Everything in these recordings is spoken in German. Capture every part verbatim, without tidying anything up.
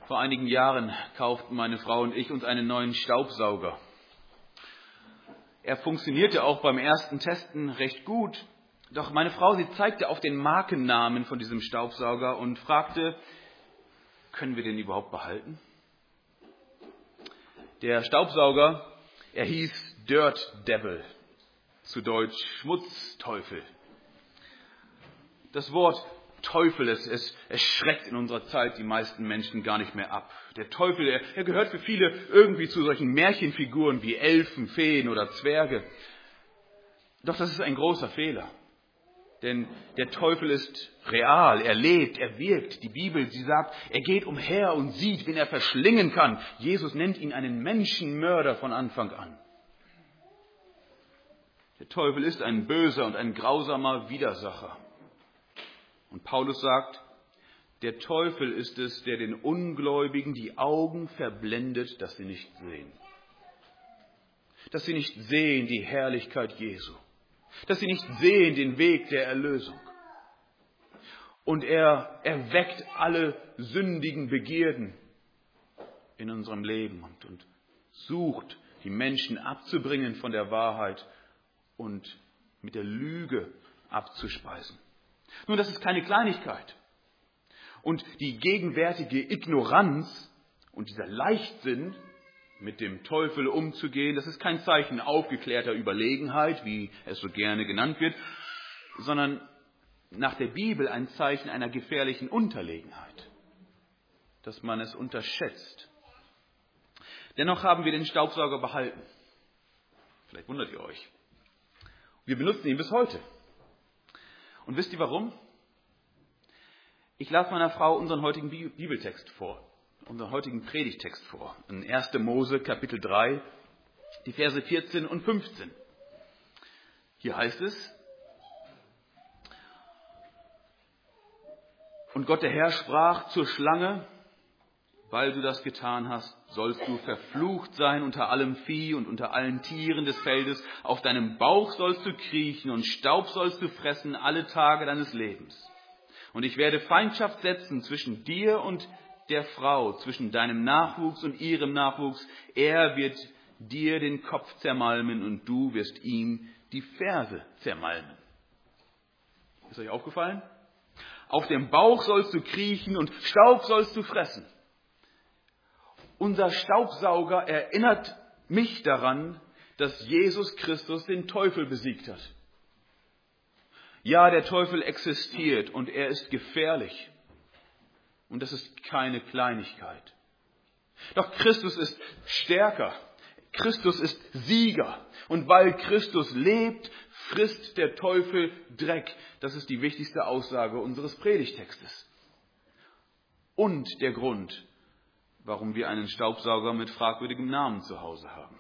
Vor einigen Jahren kauften meine Frau und ich uns einen neuen Staubsauger. Er funktionierte auch beim ersten Testen recht gut. Doch meine Frau, sie zeigte auf den Markennamen von diesem Staubsauger und fragte, können wir den überhaupt behalten? Der Staubsauger, er hieß Dirt Devil, zu Deutsch Schmutzteufel. Das Wort Teufel, es, es, es schreckt in unserer Zeit die meisten Menschen gar nicht mehr ab. Der Teufel, er, er gehört für viele irgendwie zu solchen Märchenfiguren wie Elfen, Feen oder Zwerge. Doch das ist ein großer Fehler. Denn der Teufel ist real, er lebt, er wirkt. Die Bibel, sie sagt, er geht umher und sieht, wen er verschlingen kann. Jesus nennt ihn einen Menschenmörder von Anfang an. Der Teufel ist ein böser und ein grausamer Widersacher. Und Paulus sagt, der Teufel ist es, der den Ungläubigen die Augen verblendet, dass sie nicht sehen. Dass sie nicht sehen die Herrlichkeit Jesu. Dass sie nicht sehen den Weg der Erlösung. Und er erweckt alle sündigen Begierden in unserem Leben und, und sucht, die Menschen abzubringen von der Wahrheit und mit der Lüge abzuspeisen. Nun, das ist keine Kleinigkeit. Und die gegenwärtige Ignoranz und dieser Leichtsinn, mit dem Teufel umzugehen, das ist kein Zeichen aufgeklärter Überlegenheit, wie es so gerne genannt wird, sondern nach der Bibel ein Zeichen einer gefährlichen Unterlegenheit, dass man es unterschätzt. Dennoch haben wir den Staubsauger behalten. Vielleicht wundert ihr euch. Wir benutzen ihn bis heute. Und wisst ihr warum? Ich las meiner Frau unseren heutigen Bibeltext vor, unseren heutigen Predigtext vor, in erster Mose Kapitel drei, die Verse vierzehn und fünfzehn. Hier heißt es, und Gott der Herr sprach zur Schlange, weil du das getan hast, sollst du verflucht sein unter allem Vieh und unter allen Tieren des Feldes. Auf deinem Bauch sollst du kriechen und Staub sollst du fressen alle Tage deines Lebens. Und ich werde Feindschaft setzen zwischen dir und der Frau, zwischen deinem Nachwuchs und ihrem Nachwuchs. Er wird dir den Kopf zermalmen und du wirst ihm die Ferse zermalmen. Ist euch aufgefallen? Auf dem Bauch sollst du kriechen und Staub sollst du fressen. Unser Staubsauger erinnert mich daran, dass Jesus Christus den Teufel besiegt hat. Ja, der Teufel existiert und er ist gefährlich. Und das ist keine Kleinigkeit. Doch Christus ist stärker. Christus ist Sieger. Und weil Christus lebt, frisst der Teufel Dreck. Das ist die wichtigste Aussage unseres Predigtextes. Und der Grund, warum wir einen Staubsauger mit fragwürdigem Namen zu Hause haben.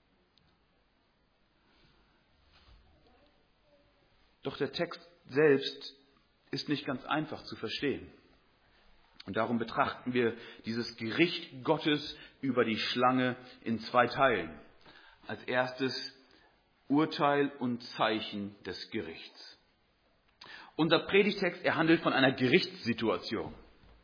Doch der Text selbst ist nicht ganz einfach zu verstehen. Und darum betrachten wir dieses Gericht Gottes über die Schlange in zwei Teilen. Als erstes Urteil und Zeichen des Gerichts. Unser Predigtext, er handelt von einer Gerichtssituation.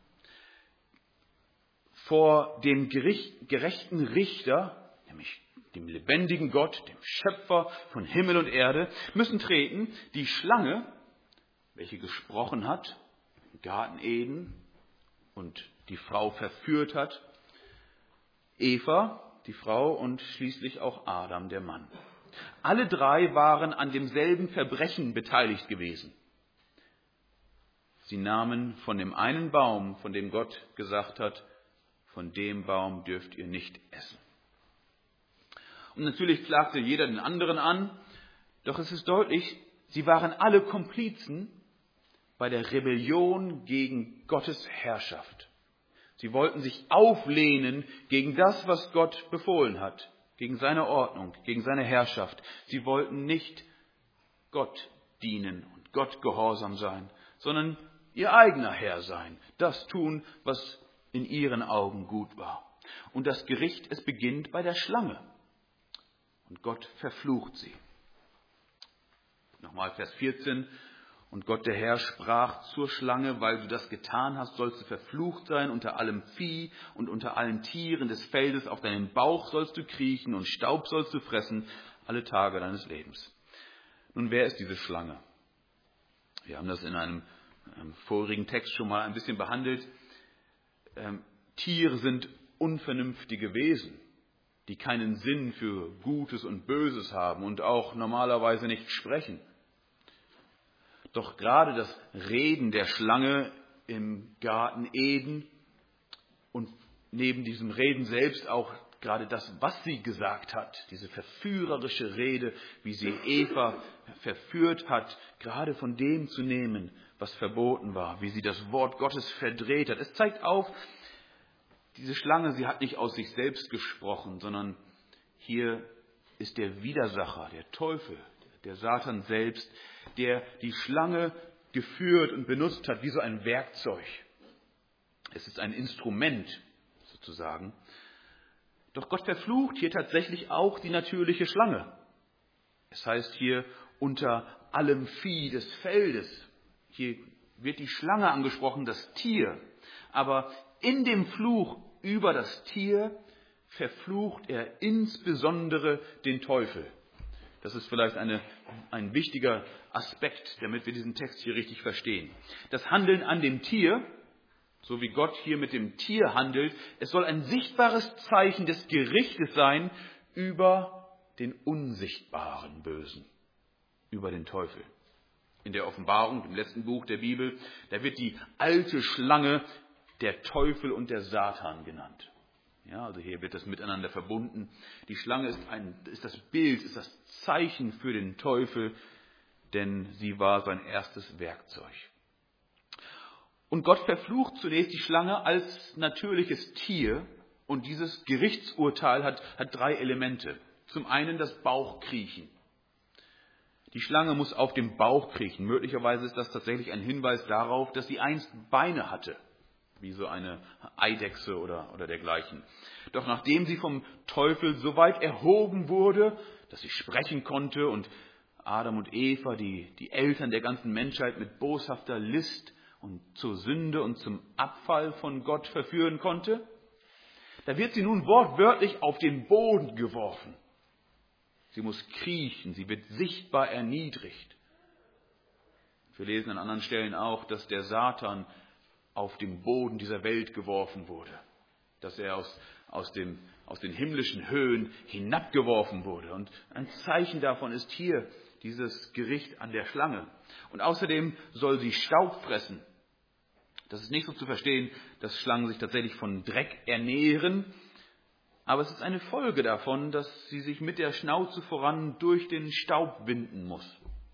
Vor dem Gericht, gerechten Richter, nämlich dem lebendigen Gott, dem Schöpfer von Himmel und Erde, müssen treten die Schlange, welche gesprochen hat, im Garten Eden und die Frau verführt hat, Eva, die Frau und schließlich auch Adam, der Mann. Alle drei waren an demselben Verbrechen beteiligt gewesen. Sie nahmen von dem einen Baum, von dem Gott gesagt hat, von dem Baum dürft ihr nicht essen. Und natürlich klagte jeder den anderen an, doch es ist deutlich, sie waren alle Komplizen bei der Rebellion gegen Gottes Herrschaft. Sie wollten sich auflehnen gegen das, was Gott befohlen hat, gegen seine Ordnung, gegen seine Herrschaft. Sie wollten nicht Gott dienen und Gott gehorsam sein, sondern ihr eigener Herr sein, das tun, was in ihren Augen gut war. Und das Gericht, es beginnt bei der Schlange. Und Gott verflucht sie. Nochmal Vers vierzehn. Und Gott der Herr sprach zur Schlange: Weil du das getan hast, sollst du verflucht sein unter allem Vieh und unter allen Tieren des Feldes. Auf deinen Bauch sollst du kriechen und Staub sollst du fressen alle Tage deines Lebens. Nun, wer ist diese Schlange? Wir haben das in einem, einem vorigen Text schon mal ein bisschen behandelt. Ähm, Tiere sind unvernünftige Wesen, die keinen Sinn für Gutes und Böses haben und auch normalerweise nicht sprechen. Doch gerade das Reden der Schlange im Garten Eden und neben diesem Reden selbst auch gerade das, was sie gesagt hat, diese verführerische Rede, wie sie Eva verführt hat, gerade von dem zu nehmen, was verboten war, wie sie das Wort Gottes verdreht hat. Es zeigt auf, diese Schlange, sie hat nicht aus sich selbst gesprochen, sondern hier ist der Widersacher, der Teufel, der Satan selbst, der die Schlange geführt und benutzt hat wie so ein Werkzeug. Es ist ein Instrument sozusagen. Doch Gott verflucht hier tatsächlich auch die natürliche Schlange. Es heißt hier unter allem Vieh des Feldes. Hier wird die Schlange angesprochen, das Tier. Aber in dem Fluch über das Tier verflucht er insbesondere den Teufel. Das ist vielleicht eine, ein wichtiger Aspekt, damit wir diesen Text hier richtig verstehen. Das Handeln an dem Tier, so wie Gott hier mit dem Tier handelt, es soll ein sichtbares Zeichen des Gerichtes sein über den unsichtbaren Bösen, über den Teufel. In der Offenbarung, im letzten Buch der Bibel, da wird die alte Schlange der Teufel und der Satan genannt. Ja, also hier wird das miteinander verbunden. Die Schlange ist, ein, ist das Bild, ist das Zeichen für den Teufel, denn sie war sein erstes Werkzeug. Und Gott verflucht zunächst die Schlange als natürliches Tier und dieses Gerichtsurteil hat, hat drei Elemente. Zum einen das Bauchkriechen. Die Schlange muss auf dem Bauch kriechen. Möglicherweise ist das tatsächlich ein Hinweis darauf, dass sie einst Beine hatte, wie so eine Eidechse oder, oder dergleichen. Doch nachdem sie vom Teufel so weit erhoben wurde, dass sie sprechen konnte und Adam und Eva, die, die Eltern der ganzen Menschheit, mit boshafter List und zur Sünde und zum Abfall von Gott verführen konnte, da wird sie nun wortwörtlich auf den Boden geworfen. Sie muss kriechen, sie wird sichtbar erniedrigt. Wir lesen an anderen Stellen auch, dass der Satan auf den Boden dieser Welt geworfen wurde, dass er aus, aus, dem, aus den himmlischen Höhen hinabgeworfen wurde. Und ein Zeichen davon ist hier dieses Gericht an der Schlange. Und außerdem soll sie Staub fressen. Das ist nicht so zu verstehen, dass Schlangen sich tatsächlich von Dreck ernähren, aber es ist eine Folge davon, dass sie sich mit der Schnauze voran durch den Staub winden muss.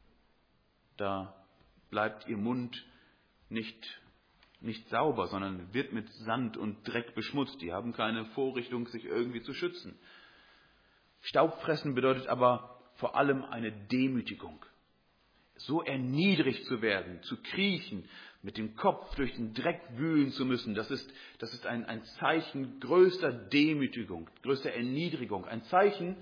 Da bleibt ihr Mund nicht, nicht sauber, sondern wird mit Sand und Dreck beschmutzt. Die haben keine Vorrichtung, sich irgendwie zu schützen. Staubfressen bedeutet aber vor allem eine Demütigung. So erniedrigt zu werden, zu kriechen, mit dem Kopf durch den Dreck wühlen zu müssen, das ist, das ist ein, ein Zeichen größter Demütigung, größter Erniedrigung. Ein Zeichen,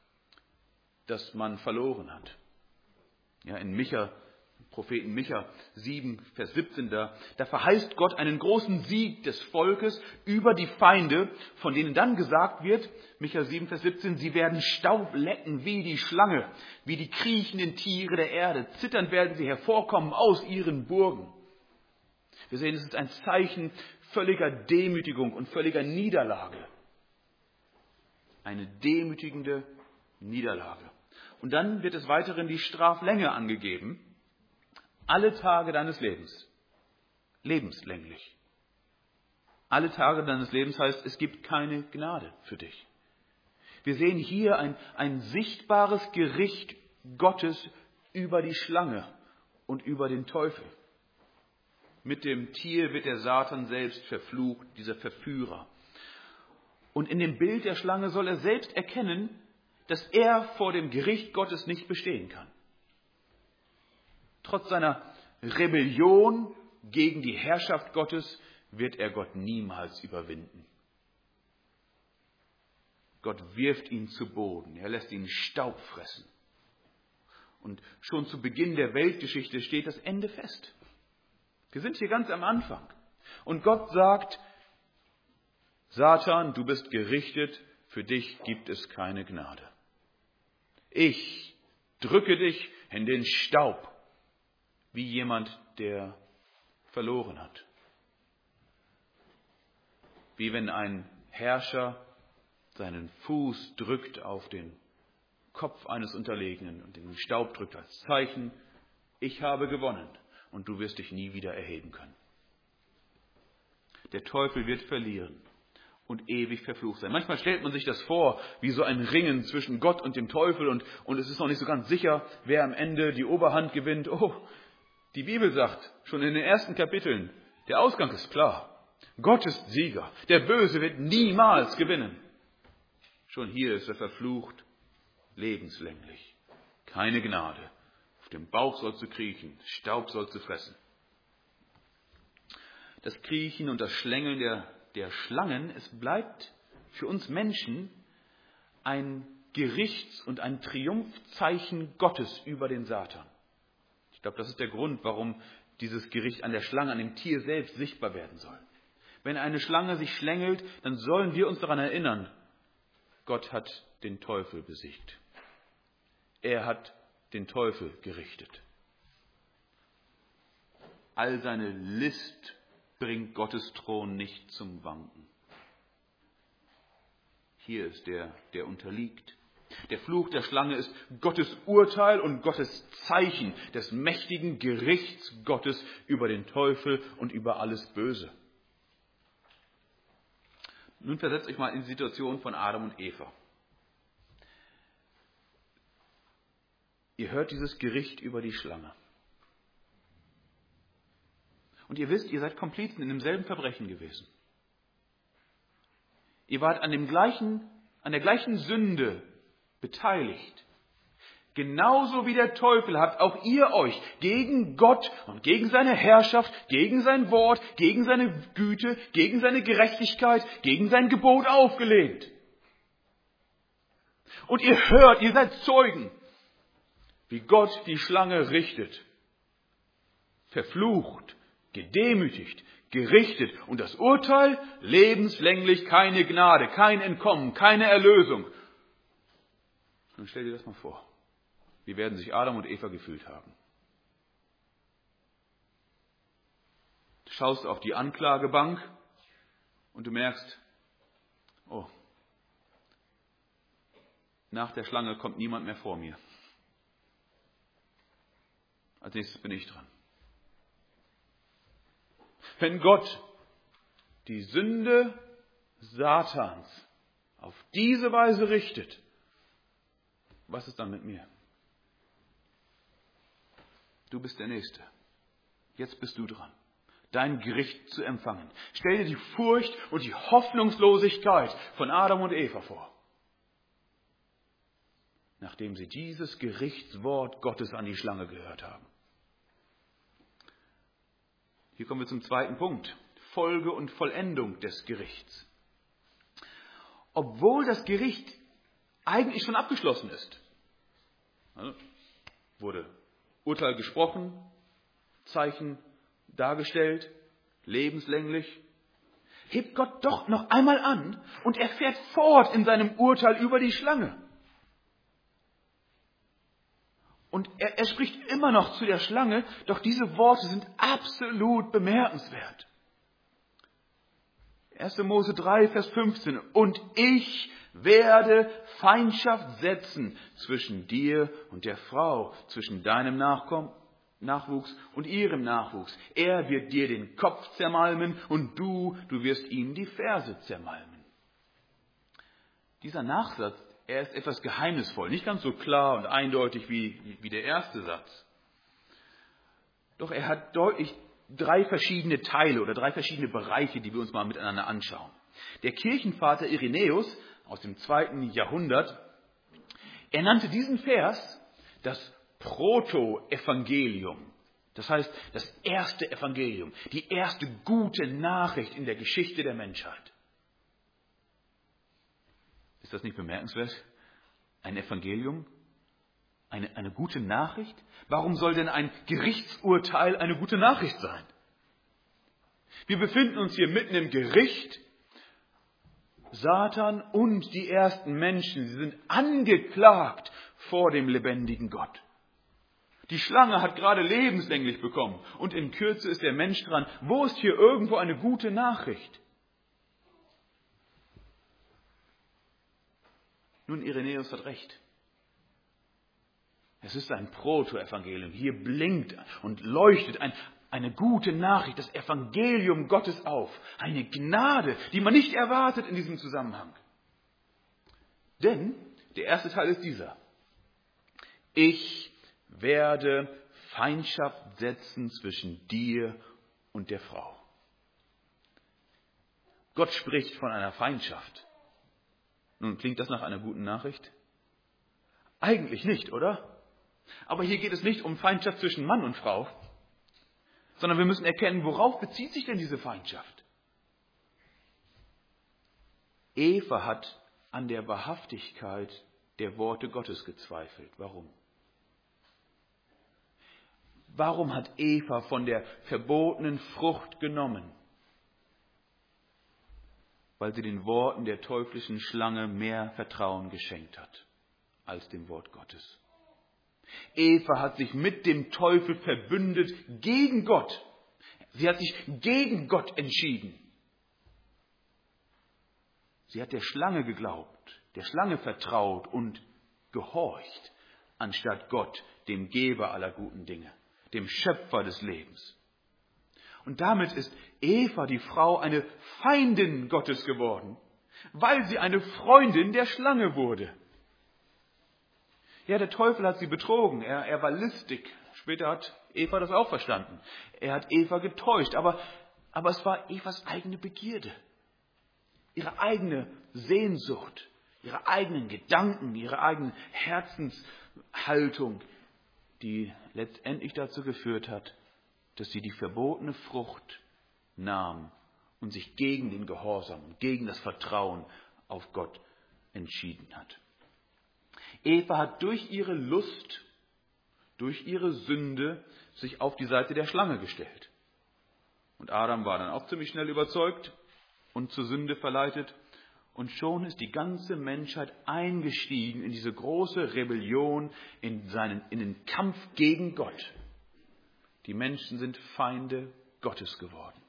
dass man verloren hat. Ja, in Micha, Propheten Micha sieben, Vers siebzehn, da, da verheißt Gott einen großen Sieg des Volkes über die Feinde, von denen dann gesagt wird, Micha sieben, Vers siebzehn, sie werden Staub lecken wie die Schlange, wie die kriechenden Tiere der Erde. Zitternd werden sie hervorkommen aus ihren Burgen. Wir sehen, es ist ein Zeichen völliger Demütigung und völliger Niederlage. Eine demütigende Niederlage. Und dann wird des Weiteren die Straflänge angegeben. Alle Tage deines Lebens. Lebenslänglich. Alle Tage deines Lebens heißt, es gibt keine Gnade für dich. Wir sehen hier ein, ein sichtbares Gericht Gottes über die Schlange und über den Teufel. Mit dem Tier wird der Satan selbst verflucht, dieser Verführer. Und in dem Bild der Schlange soll er selbst erkennen, dass er vor dem Gericht Gottes nicht bestehen kann. Trotz seiner Rebellion gegen die Herrschaft Gottes wird er Gott niemals überwinden. Gott wirft ihn zu Boden, er lässt ihn Staub fressen. Und schon zu Beginn der Weltgeschichte steht das Ende fest. Wir sind hier ganz am Anfang. Und Gott sagt, Satan, du bist gerichtet, für dich gibt es keine Gnade. Ich drücke dich in den Staub, wie jemand, der verloren hat. Wie wenn ein Herrscher seinen Fuß drückt auf den Kopf eines Unterlegenen und den Staub drückt als Zeichen, ich habe gewonnen und du wirst dich nie wieder erheben können. Der Teufel wird verlieren und ewig verflucht sein. Manchmal stellt man sich das vor, wie so ein Ringen zwischen Gott und dem Teufel und, und es ist noch nicht so ganz sicher, wer am Ende die Oberhand gewinnt. Oh, die Bibel sagt schon in den ersten Kapiteln, der Ausgang ist klar. Gott ist Sieger. Der Böse wird niemals gewinnen. Schon hier ist er verflucht, lebenslänglich. Keine Gnade. Auf dem Bauch sollst du kriechen, Staub sollst du fressen. Das Kriechen und das Schlängeln der, der Schlangen, es bleibt für uns Menschen ein Gerichts- und ein Triumphzeichen Gottes über den Satan. Ich glaube, das ist der Grund, warum dieses Gericht an der Schlange, an dem Tier selbst sichtbar werden soll. Wenn eine Schlange sich schlängelt, dann sollen wir uns daran erinnern, Gott hat den Teufel besiegt. Er hat den Teufel gerichtet. All seine List bringt Gottes Thron nicht zum Wanken. Hier ist der, der unterliegt. Der Fluch der Schlange ist Gottes Urteil und Gottes Zeichen des mächtigen Gerichts Gottes über den Teufel und über alles Böse. Nun versetzt euch mal in die Situation von Adam und Eva. Ihr hört dieses Gericht über die Schlange. Und ihr wisst, ihr seid Komplizen in demselben Verbrechen gewesen. Ihr wart an dem gleichen, an der gleichen Sünde beteiligt. Genauso wie der Teufel habt auch ihr euch gegen Gott und gegen seine Herrschaft, gegen sein Wort, gegen seine Güte, gegen seine Gerechtigkeit, gegen sein Gebot aufgelehnt. Und ihr hört, ihr seid Zeugen, wie Gott die Schlange richtet. Verflucht, gedemütigt, gerichtet. Und das Urteil, lebenslänglich keine Gnade, kein Entkommen, keine Erlösung. Nun stell dir das mal vor. Wie werden sich Adam und Eva gefühlt haben? Du schaust auf die Anklagebank und du merkst, oh, nach der Schlange kommt niemand mehr vor mir. Als nächstes bin ich dran. Wenn Gott die Sünde Satans auf diese Weise richtet, was ist dann mit mir? Du bist der Nächste. Jetzt bist du dran, dein Gericht zu empfangen. Stell dir die Furcht und die Hoffnungslosigkeit von Adam und Eva vor. Nachdem sie dieses Gerichtswort Gottes an die Schlange gehört haben. Hier kommen wir zum zweiten Punkt. Folge und Vollendung des Gerichts. Obwohl das Gericht eigentlich schon abgeschlossen ist. Also, wurde Urteil gesprochen, Zeichen dargestellt, lebenslänglich. Hebt Gott doch noch einmal an und er fährt fort in seinem Urteil über die Schlange. Und er, er spricht immer noch zu der Schlange, doch diese Worte sind absolut bemerkenswert. erster Mose drei, Vers fünfzehn. Und ich werde Feindschaft setzen zwischen dir und der Frau, zwischen deinem Nachkommen, Nachwuchs und ihrem Nachwuchs. Er wird dir den Kopf zermalmen und du, du wirst ihm die Ferse zermalmen. Dieser Nachsatz, er ist etwas geheimnisvoll, nicht ganz so klar und eindeutig wie, wie der erste Satz. Doch er hat deutlich drei verschiedene Teile oder drei verschiedene Bereiche, die wir uns mal miteinander anschauen. Der Kirchenvater Irenäus aus dem zweiten Jahrhundert, er nannte diesen Vers das Proto-Evangelium. Das heißt, das erste Evangelium, die erste gute Nachricht in der Geschichte der Menschheit. Ist das nicht bemerkenswert? Ein Evangelium? Eine, eine gute Nachricht? Warum soll denn ein Gerichtsurteil eine gute Nachricht sein? Wir befinden uns hier mitten im Gericht. Satan und die ersten Menschen, sie sind angeklagt vor dem lebendigen Gott. Die Schlange hat gerade lebenslänglich bekommen und in Kürze ist der Mensch dran. Wo ist hier irgendwo eine gute Nachricht? Nun, Irenäus hat recht. Es ist ein Protoevangelium. Hier blinkt und leuchtet ein, eine gute Nachricht, das Evangelium Gottes auf. Eine Gnade, die man nicht erwartet in diesem Zusammenhang. Denn der erste Teil ist dieser. Ich werde Feindschaft setzen zwischen dir und der Frau. Gott spricht von einer Feindschaft. Nun, klingt das nach einer guten Nachricht? Eigentlich nicht, oder? Aber hier geht es nicht um Feindschaft zwischen Mann und Frau, sondern wir müssen erkennen, worauf bezieht sich denn diese Feindschaft? Eva hat an der Wahrhaftigkeit der Worte Gottes gezweifelt. Warum? Warum hat Eva von der verbotenen Frucht genommen? Weil sie den Worten der teuflischen Schlange mehr Vertrauen geschenkt hat als dem Wort Gottes. Eva hat sich mit dem Teufel verbündet gegen Gott. Sie hat sich gegen Gott entschieden. Sie hat der Schlange geglaubt, der Schlange vertraut und gehorcht, anstatt Gott, dem Geber aller guten Dinge, dem Schöpfer des Lebens. Und damit ist Eva, die Frau, eine Feindin Gottes geworden, weil sie eine Freundin der Schlange wurde. Ja, der Teufel hat sie betrogen, er, er war listig. Später hat Eva das auch verstanden. Er hat Eva getäuscht, aber, aber es war Evas eigene Begierde, ihre eigene Sehnsucht, ihre eigenen Gedanken, ihre eigene Herzenshaltung, die letztendlich dazu geführt hat, dass sie die verbotene Frucht nahm und sich gegen den Gehorsam und gegen das Vertrauen auf Gott entschieden hat. Eva hat durch ihre Lust, durch ihre Sünde sich auf die Seite der Schlange gestellt. Und Adam war dann auch ziemlich schnell überzeugt und zur Sünde verleitet. Und schon ist die ganze Menschheit eingestiegen in diese große Rebellion, in, seinen, in den Kampf gegen Gott. Die Menschen sind Feinde Gottes geworden.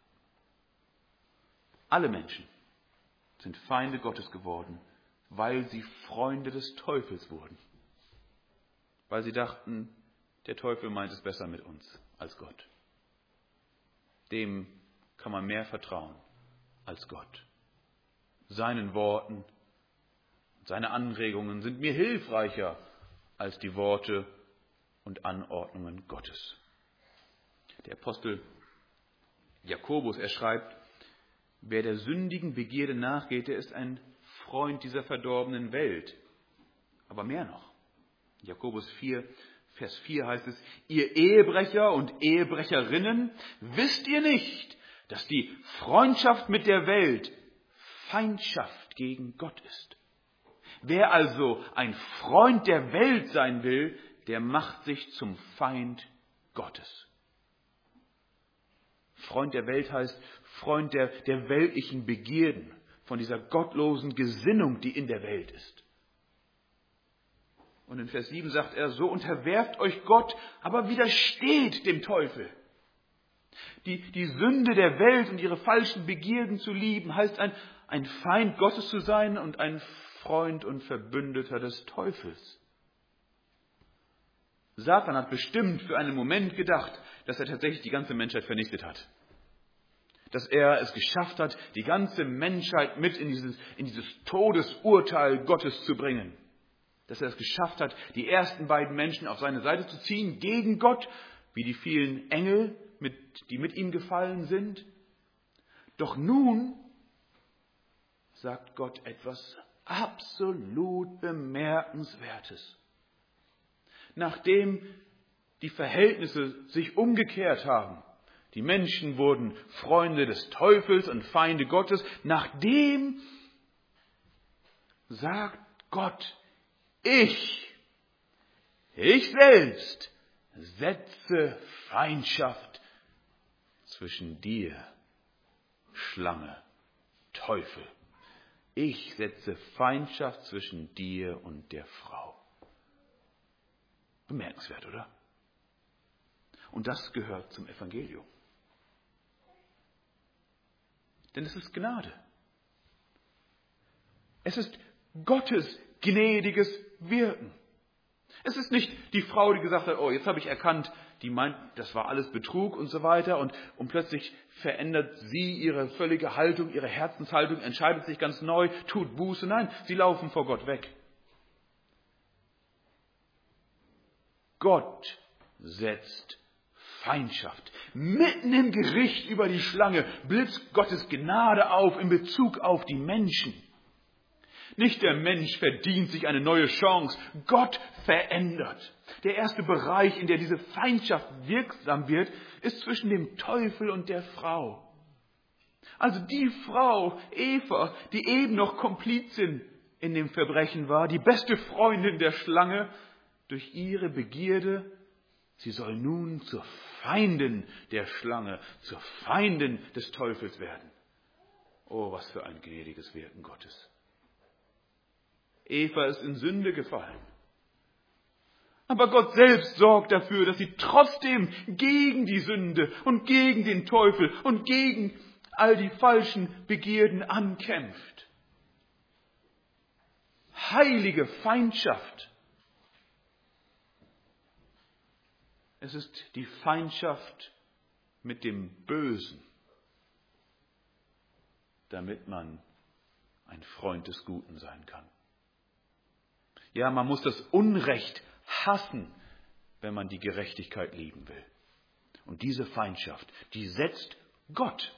Alle Menschen sind Feinde Gottes geworden, weil sie Freunde des Teufels wurden. Weil sie dachten, der Teufel meint es besser mit uns als Gott. Dem kann man mehr vertrauen als Gott. Seinen Worten, seine Anregungen sind mir hilfreicher als die Worte und Anordnungen Gottes. Der Apostel Jakobus, er schreibt, wer der sündigen Begierde nachgeht, der ist ein Freund dieser verdorbenen Welt. Aber mehr noch. Jakobus vier, Vers vier heißt es, ihr Ehebrecher und Ehebrecherinnen, wisst ihr nicht, dass die Freundschaft mit der Welt Feindschaft gegen Gott ist? Wer also ein Freund der Welt sein will, der macht sich zum Feind Gottes. Freund der Welt heißt Freund der, der weltlichen Begierden, von dieser gottlosen Gesinnung, die in der Welt ist. Und in Vers sieben sagt er, so unterwerft euch Gott, aber widersteht dem Teufel. Die, die Sünde der Welt und ihre falschen Begierden zu lieben, heißt ein, ein Feind Gottes zu sein und ein Freund und Verbündeter des Teufels. Satan hat bestimmt für einen Moment gedacht, dass er tatsächlich die ganze Menschheit vernichtet hat. Dass er es geschafft hat, die ganze Menschheit mit in dieses, in dieses Todesurteil Gottes zu bringen. Dass er es geschafft hat, die ersten beiden Menschen auf seine Seite zu ziehen, gegen Gott, wie die vielen Engel, mit, die mit ihm gefallen sind. Doch nun sagt Gott etwas absolut Bemerkenswertes. Nachdem die Verhältnisse sich umgekehrt haben, die Menschen wurden Freunde des Teufels und Feinde Gottes, nachdem sagt Gott, ich, Ich selbst setze Feindschaft zwischen dir, Schlange, Teufel. Ich setze Feindschaft zwischen dir und der Frau. Bemerkenswert, oder? Und das gehört zum Evangelium. Denn es ist Gnade. Es ist Gottes gnädiges Wirken. Es ist nicht die Frau, die gesagt hat, oh, jetzt habe ich erkannt, die meint, das war alles Betrug und so weiter. Und, und plötzlich verändert sie ihre völlige Haltung, ihre Herzenshaltung, entscheidet sich ganz neu, tut Buße. Nein, sie laufen vor Gott weg. Gott setzt Feindschaft. Mitten im Gericht über die Schlange blitzt Gottes Gnade auf in Bezug auf die Menschen. Nicht der Mensch verdient sich eine neue Chance. Gott verändert. Der erste Bereich, in der diese Feindschaft wirksam wird, ist zwischen dem Teufel und der Frau. Also die Frau, Eva, die eben noch Komplizin in dem Verbrechen war, die beste Freundin der Schlange, durch ihre Begierde, sie soll nun zur Feindin der Schlange, zur Feindin des Teufels werden. Oh, was für ein gnädiges Wirken Gottes. Eva ist in Sünde gefallen. Aber Gott selbst sorgt dafür, dass sie trotzdem gegen die Sünde und gegen den Teufel und gegen all die falschen Begierden ankämpft. Heilige Feindschaft. Es ist die Feindschaft mit dem Bösen, damit man ein Freund des Guten sein kann. Ja, man muss das Unrecht hassen, wenn man die Gerechtigkeit lieben will. Und diese Feindschaft, die setzt Gott.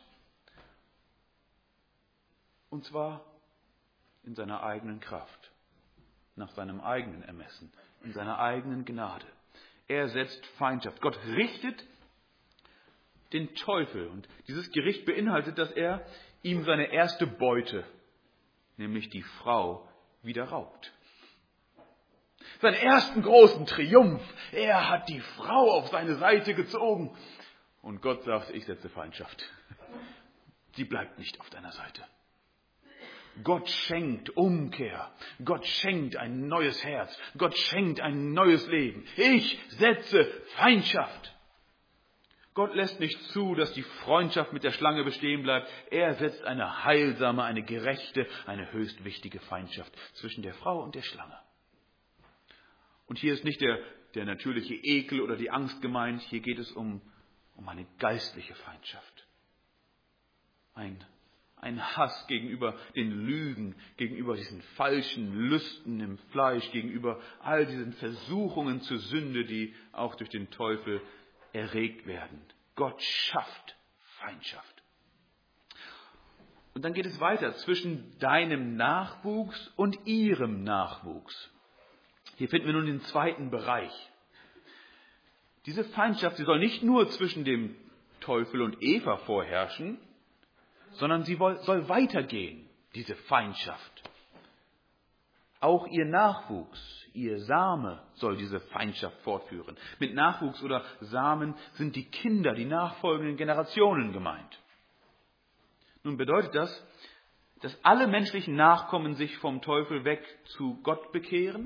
Und zwar in seiner eigenen Kraft, nach seinem eigenen Ermessen, in seiner eigenen Gnade. Er setzt Feindschaft. Gott richtet den Teufel. Und dieses Gericht beinhaltet, dass er ihm seine erste Beute, nämlich die Frau, wieder raubt. Seinen ersten großen Triumph. Er hat die Frau auf seine Seite gezogen. Und Gott sagt, ich setze Feindschaft. Sie bleibt nicht auf deiner Seite. Gott schenkt Umkehr. Gott schenkt ein neues Herz. Gott schenkt ein neues Leben. Ich setze Feindschaft. Gott lässt nicht zu, dass die Freundschaft mit der Schlange bestehen bleibt. Er setzt eine heilsame, eine gerechte, eine höchst wichtige Feindschaft zwischen der Frau und der Schlange. Und hier ist nicht der, der natürliche Ekel oder die Angst gemeint. Hier geht es um, um eine geistliche Feindschaft. Ein, ein Hass gegenüber den Lügen, gegenüber diesen falschen Lüsten im Fleisch, gegenüber all diesen Versuchungen zur Sünde, die auch durch den Teufel erregt werden. Gott schafft Feindschaft. Und dann geht es weiter zwischen deinem Nachwuchs und ihrem Nachwuchs. Hier finden wir nun den zweiten Bereich. Diese Feindschaft, sie soll nicht nur zwischen dem Teufel und Eva vorherrschen, sondern sie soll weitergehen, diese Feindschaft. Auch ihr Nachwuchs, ihr Same soll diese Feindschaft fortführen. Mit Nachwuchs oder Samen sind die Kinder, die nachfolgenden Generationen gemeint. Nun bedeutet das, dass alle menschlichen Nachkommen sich vom Teufel weg zu Gott bekehren?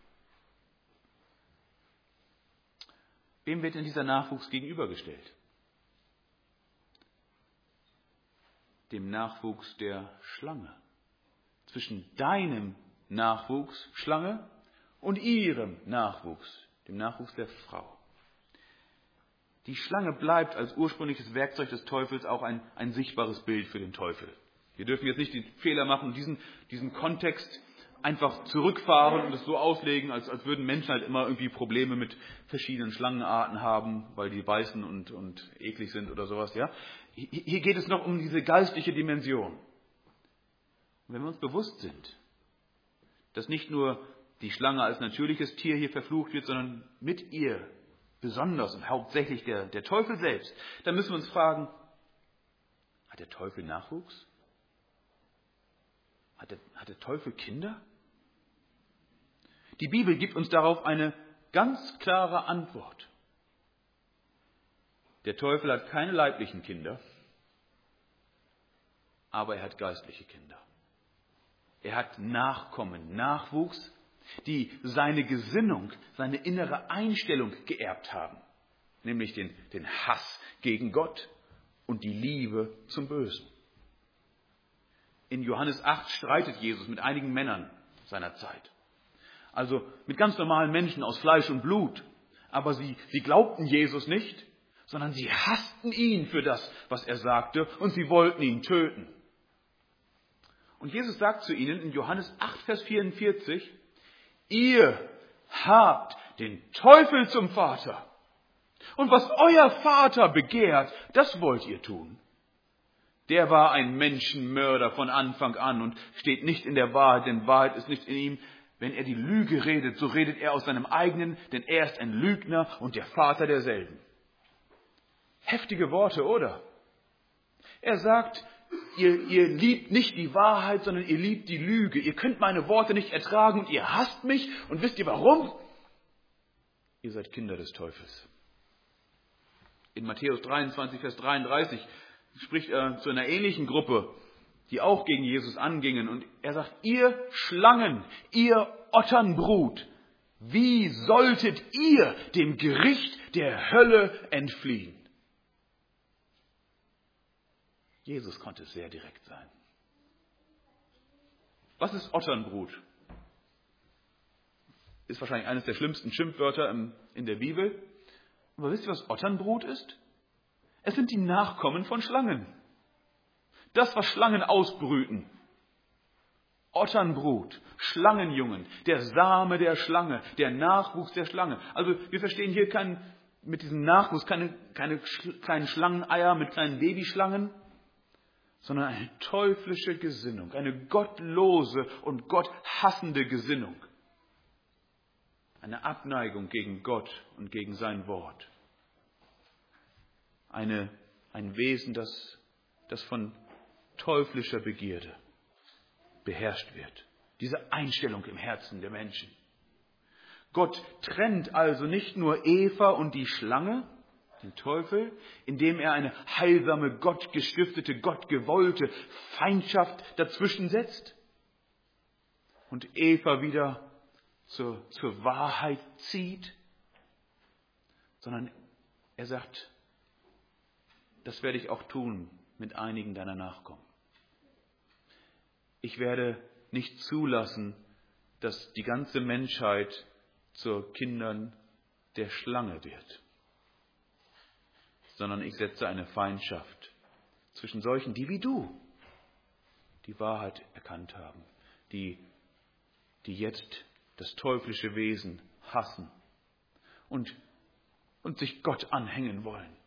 Wem wird denn dieser Nachwuchs gegenübergestellt? Dem Nachwuchs der Schlange. Zwischen deinem Nachwuchs, Schlange, und ihrem Nachwuchs, dem Nachwuchs der Frau. Die Schlange bleibt als ursprüngliches Werkzeug des Teufels auch ein, ein sichtbares Bild für den Teufel. Wir dürfen jetzt nicht den Fehler machen, diesen, diesen Kontext einfach zurückfahren und es so auslegen, als, als würden Menschen halt immer irgendwie Probleme mit verschiedenen Schlangenarten haben, weil die beißen und, und eklig sind oder sowas. Ja? Hier geht es noch um diese geistliche Dimension. Und wenn wir uns bewusst sind, dass nicht nur die Schlange als natürliches Tier hier verflucht wird, sondern mit ihr besonders und hauptsächlich der, der Teufel selbst, dann müssen wir uns fragen, hat der Teufel Nachwuchs? Hat der, hat der Teufel Kinder? Die Bibel gibt uns darauf eine Ganz klare Antwort. Der Teufel hat keine leiblichen Kinder, aber er hat geistliche Kinder. Er hat Nachkommen, Nachwuchs, die seine Gesinnung, seine innere Einstellung geerbt haben. Nämlich den, den Hass gegen Gott und die Liebe zum Bösen. In Johannes acht streitet Jesus mit einigen Männern seiner Zeit. Also mit ganz normalen Menschen aus Fleisch und Blut. Aber sie, sie glaubten Jesus nicht, sondern sie hassten ihn für das, was er sagte, und sie wollten ihn töten. Und Jesus sagt zu ihnen in Johannes acht, Vers vierundvierzig, ihr habt den Teufel zum Vater. Und was euer Vater begehrt, das wollt ihr tun. Der war ein Menschenmörder von Anfang an und steht nicht in der Wahrheit, denn Wahrheit ist nicht in ihm. Wenn er die Lüge redet, so redet er aus seinem eigenen, denn er ist ein Lügner und der Vater derselben. Heftige Worte, oder? Er sagt, ihr, ihr liebt nicht die Wahrheit, sondern ihr liebt die Lüge. Ihr könnt meine Worte nicht ertragen und ihr hasst mich. Und wisst ihr warum? Ihr seid Kinder des Teufels. In Matthäus dreiundzwanzig, Vers dreiunddreißig spricht er zu einer ähnlichen Gruppe, die auch gegen Jesus angingen. Und er sagt, ihr Schlangen, ihr Otternbrut, wie solltet ihr dem Gericht der Hölle entfliehen? Jesus konnte sehr direkt sein. Was ist Otternbrut? Ist wahrscheinlich eines der schlimmsten Schimpfwörter in der Bibel. Aber wisst ihr, was Otternbrut ist? Es sind die Nachkommen von Schlangen. Das, was Schlangen ausbrüten. Otternbrut, Schlangenjungen, der Same der Schlange, der Nachwuchs der Schlange. Also wir verstehen hier kein, mit diesem Nachwuchs keine, keine kleinen Schlangeneier mit kleinen Babyschlangen, sondern eine teuflische Gesinnung, eine gottlose und gotthassende Gesinnung. Eine Abneigung gegen Gott und gegen sein Wort. Eine, ein Wesen, das, das von teuflischer Begierde beherrscht wird. Diese Einstellung im Herzen der Menschen. Gott trennt also nicht nur Eva und die Schlange, den Teufel, indem er eine heilsame, gottgestiftete, gottgewollte Feindschaft dazwischen setzt und Eva wieder zur, zur Wahrheit zieht, sondern er sagt, das werde ich auch tun mit einigen deiner Nachkommen. Ich werde nicht zulassen, dass die ganze Menschheit zu Kindern der Schlange wird, sondern ich setze eine Feindschaft zwischen solchen, die wie du die Wahrheit erkannt haben, die, die jetzt das teuflische Wesen hassen und, und sich Gott anhängen wollen.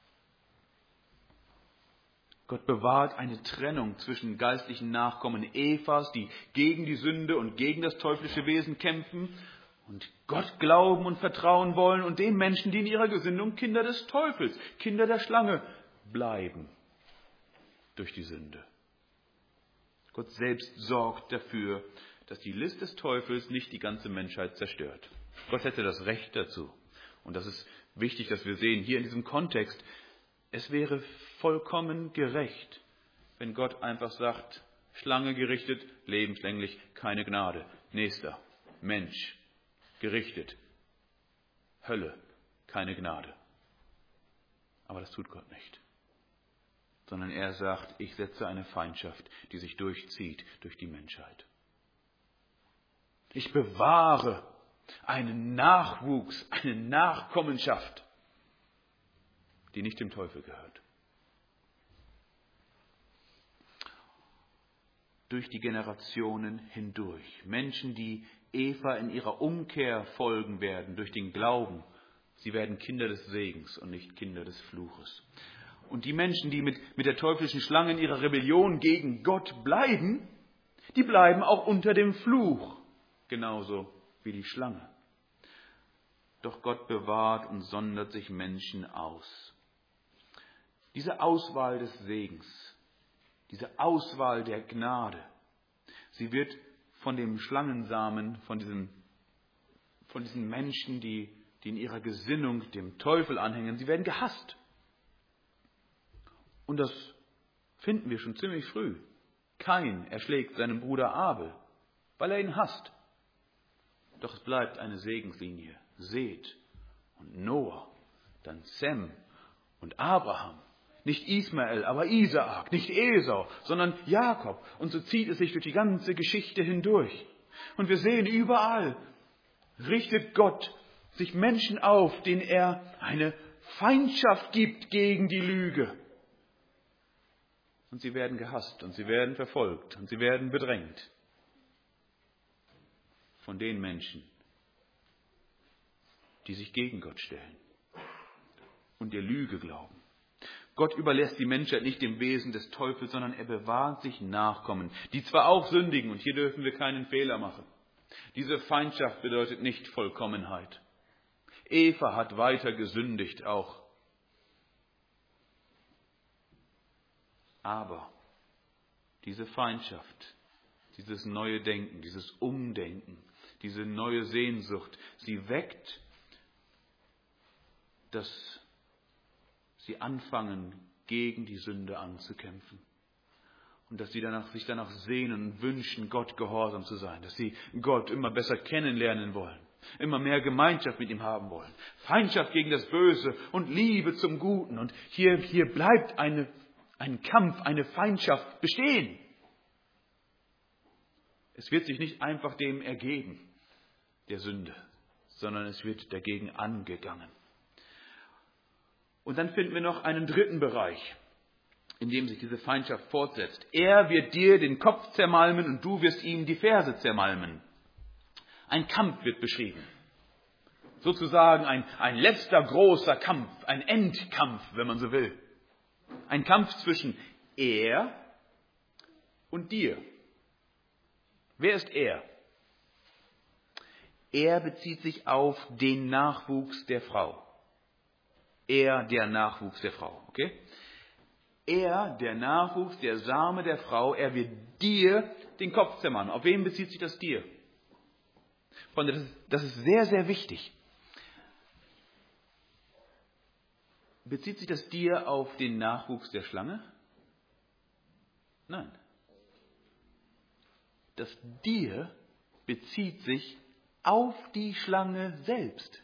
Gott bewahrt eine Trennung zwischen geistlichen Nachkommen Evas, die gegen die Sünde und gegen das teuflische Wesen kämpfen und Gott glauben und vertrauen wollen, und den Menschen, die in ihrer Gesinnung Kinder des Teufels, Kinder der Schlange bleiben durch die Sünde. Gott selbst sorgt dafür, dass die List des Teufels nicht die ganze Menschheit zerstört. Gott hätte das Recht dazu. Und das ist wichtig, dass wir sehen, hier in diesem Kontext, es wäre vollkommen gerecht, wenn Gott einfach sagt, Schlange gerichtet, lebenslänglich, keine Gnade. Nächster, Mensch, gerichtet, Hölle, keine Gnade. Aber das tut Gott nicht. Sondern er sagt, ich setze eine Feindschaft, die sich durchzieht durch die Menschheit. Ich bewahre einen Nachwuchs, eine Nachkommenschaft, die nicht dem Teufel gehört. Durch die Generationen hindurch. Menschen, die Eva in ihrer Umkehr folgen werden, durch den Glauben. Sie werden Kinder des Segens und nicht Kinder des Fluches. Und die Menschen, die mit, mit der teuflischen Schlange in ihrer Rebellion gegen Gott bleiben, die bleiben auch unter dem Fluch. Genauso wie die Schlange. Doch Gott bewahrt und sondert sich Menschen aus. Diese Auswahl des Segens, diese Auswahl der Gnade, sie wird von dem Schlangensamen, von diesem, von diesen Menschen, die, die in ihrer Gesinnung dem Teufel anhängen. Sie werden gehasst. Und das finden wir schon ziemlich früh. Kain erschlägt seinen Bruder Abel, weil er ihn hasst. Doch es bleibt eine Segenslinie. Seth und Noah, dann Sem und Abraham. Nicht Ismael, aber Isaak, nicht Esau, sondern Jakob. Und so zieht es sich durch die ganze Geschichte hindurch. Und wir sehen überall, richtet Gott sich Menschen auf, denen er eine Feindschaft gibt gegen die Lüge. Und sie werden gehasst und sie werden verfolgt und sie werden bedrängt von den Menschen, die sich gegen Gott stellen und der Lüge glauben. Gott überlässt die Menschheit nicht dem Wesen des Teufels, sondern er bewahrt sich Nachkommen, die zwar auch sündigen, und hier dürfen wir keinen Fehler machen. Diese Feindschaft bedeutet nicht Vollkommenheit. Eva hat weiter gesündigt auch. Aber diese Feindschaft, dieses neue Denken, dieses Umdenken, diese neue Sehnsucht, sie weckt, dass sie anfangen, gegen die Sünde anzukämpfen. Und dass sie danach, sich danach sehnen und wünschen, Gott gehorsam zu sein. Dass sie Gott immer besser kennenlernen wollen. Immer mehr Gemeinschaft mit ihm haben wollen. Feindschaft gegen das Böse und Liebe zum Guten. Und hier, hier bleibt eine, ein Kampf, eine Feindschaft bestehen. Es wird sich nicht einfach dem ergeben, der Sünde, sondern es wird dagegen angegangen. Und dann finden wir noch einen dritten Bereich, in dem sich diese Feindschaft fortsetzt. Er wird dir den Kopf zermalmen und du wirst ihm die Ferse zermalmen. Ein Kampf wird beschrieben. Sozusagen ein, ein letzter großer Kampf, ein Endkampf, wenn man so will. Ein Kampf zwischen er und dir. Wer ist er? Er bezieht sich auf den Nachwuchs der Frau. Er, der Nachwuchs der Frau. Okay? Er, der Nachwuchs, der Same der Frau, er wird dir den Kopf zermalmen. Auf wen bezieht sich das dir? Freunde, das ist, das ist sehr, sehr wichtig. Bezieht sich das dir auf den Nachwuchs der Schlange? Nein. Das dir bezieht sich auf die Schlange selbst.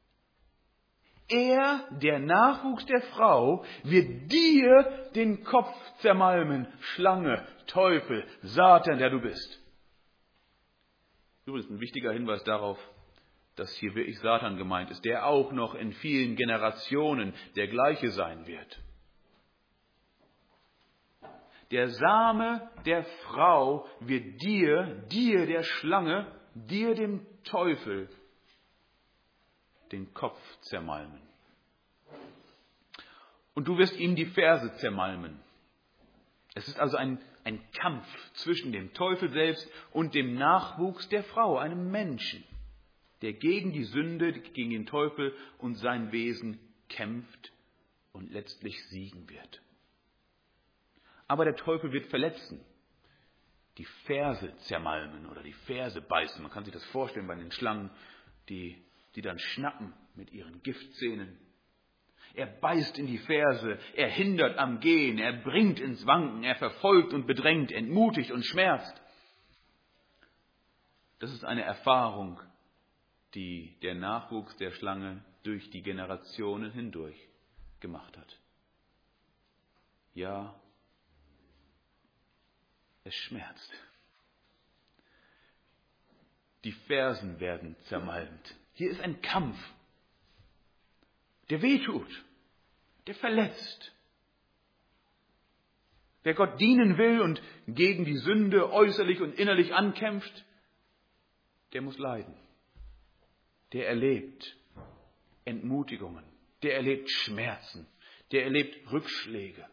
Er, der Nachwuchs der Frau, wird dir den Kopf zermalmen. Schlange, Teufel, Satan, der du bist. Übrigens ein wichtiger Hinweis darauf, dass hier wirklich Satan gemeint ist, der auch noch in vielen Generationen der gleiche sein wird. Der Same der Frau wird dir, dir der Schlange, dir dem Teufel den Kopf zermalmen. Und du wirst ihm die Ferse zermalmen. Es ist also ein, ein Kampf zwischen dem Teufel selbst und dem Nachwuchs der Frau, einem Menschen, der gegen die Sünde, gegen den Teufel und sein Wesen kämpft und letztlich siegen wird. Aber der Teufel wird verletzen, die Ferse zermalmen oder die Ferse beißen. Man kann sich das vorstellen bei den Schlangen, die die dann schnappen mit ihren Giftzähnen. Er beißt in die Ferse, er hindert am Gehen, er bringt ins Wanken, er verfolgt und bedrängt, entmutigt und schmerzt. Das ist eine Erfahrung, die der Nachwuchs der Schlange durch die Generationen hindurch gemacht hat. Ja, es schmerzt. Die Fersen werden zermalmt. Hier ist ein Kampf, der wehtut, der verletzt. Wer Gott dienen will und gegen die Sünde äußerlich und innerlich ankämpft, der muss leiden. Der erlebt Entmutigungen, der erlebt Schmerzen, der erlebt Rückschläge.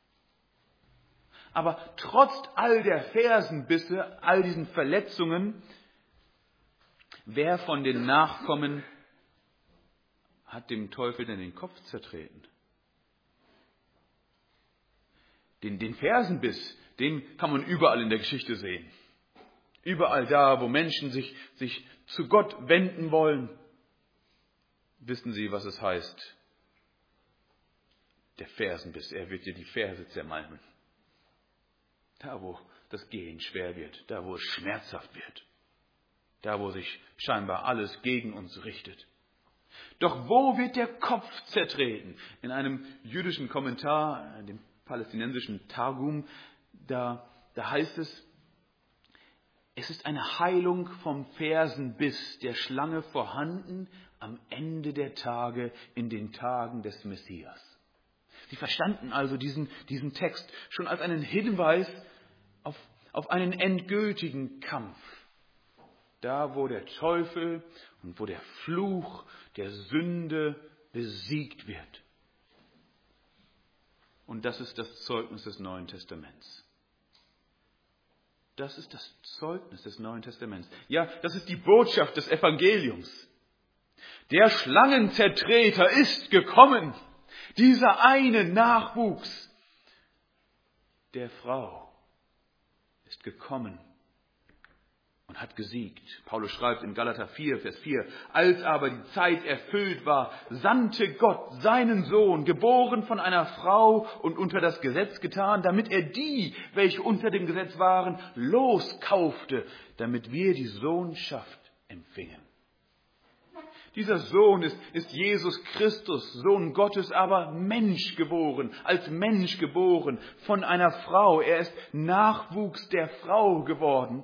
Aber trotz all der Fersenbisse, all diesen Verletzungen, wer von den Nachkommen hat dem Teufel denn den Kopf zertreten? Den, den Fersenbiss, den kann man überall in der Geschichte sehen. Überall da, wo Menschen sich, sich zu Gott wenden wollen, wissen Sie, was es heißt? Der Fersenbiss, er wird dir die Ferse zermalmen. Da, wo das Gehen schwer wird, da, wo es schmerzhaft wird, da, wo sich scheinbar alles gegen uns richtet. Doch wo wird der Kopf zertreten? In einem jüdischen Kommentar, dem palästinensischen Targum, da, da heißt es, es ist eine Heilung vom Fersenbiss der Schlange vorhanden am Ende der Tage, in den Tagen des Messias. Sie verstanden also diesen, diesen Text schon als einen Hinweis auf, auf einen endgültigen Kampf. Da, wo der Teufel und wo der Fluch der Sünde besiegt wird. Und das ist das Zeugnis des Neuen Testaments. Das ist das Zeugnis des Neuen Testaments. Ja, das ist die Botschaft des Evangeliums. Der Schlangenzertreter ist gekommen. Dieser eine Nachwuchs der Frau ist gekommen und hat gesiegt. Paulus schreibt in Galater vier, Vers vier, als aber die Zeit erfüllt war, sandte Gott seinen Sohn, geboren von einer Frau und unter das Gesetz getan, damit er die, welche unter dem Gesetz waren, loskaufte, damit wir die Sohnschaft empfingen. Dieser Sohn ist, ist Jesus Christus, Sohn Gottes, aber Mensch geboren, als Mensch geboren von einer Frau. Er ist Nachwuchs der Frau geworden.